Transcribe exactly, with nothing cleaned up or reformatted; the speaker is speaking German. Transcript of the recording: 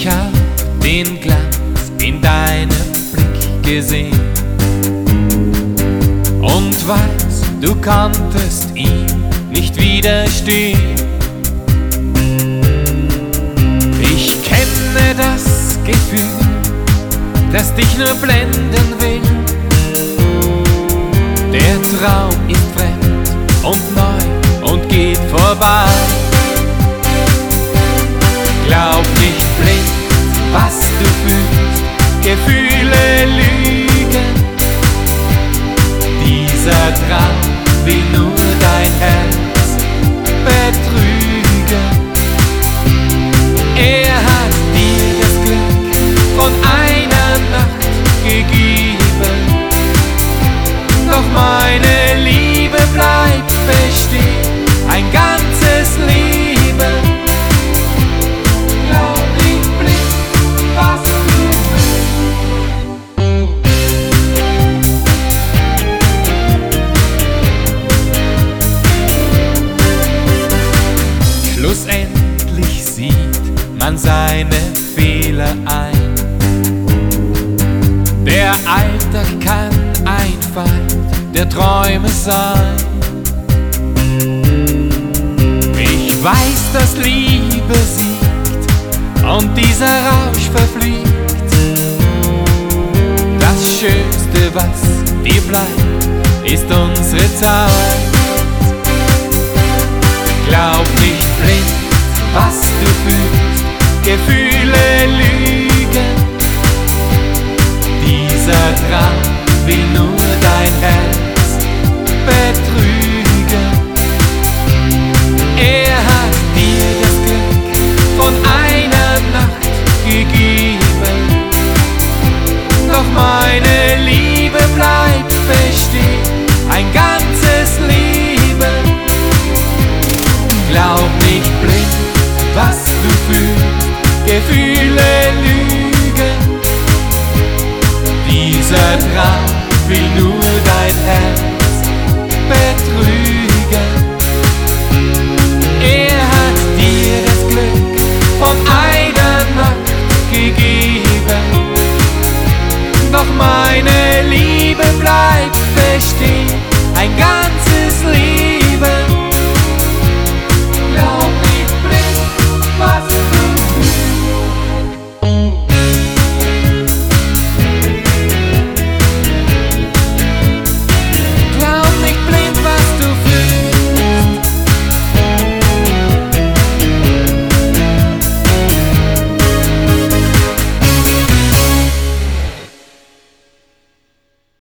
Ich hab den Glanz in deinem Blick gesehen und weiß, du konntest ihm nicht widerstehen. Ich kenne das Gefühl, das dich nur blenden will. Der Traum ist fremd und neu und geht vorbei. Glaub nicht blind, was du fühlst, Gefühle lügen. Dieser Traum will nur dein Herz betrügen. Er hat dir das Glück von einer Nacht gegeben, doch meine Liebe bleibt bestehen, ein ganzes Leben. Glaub nicht blind, was du willst. Schlussendlich sieht man seine Fehler ein. Der Alltag kann ein Feind der Träume sein. Ich weiß, dass Liebe siegt und dieser Rausch verfliegt. Das Schönste, was dir bleibt, ist unsere Zeit. Glaub nicht blind, was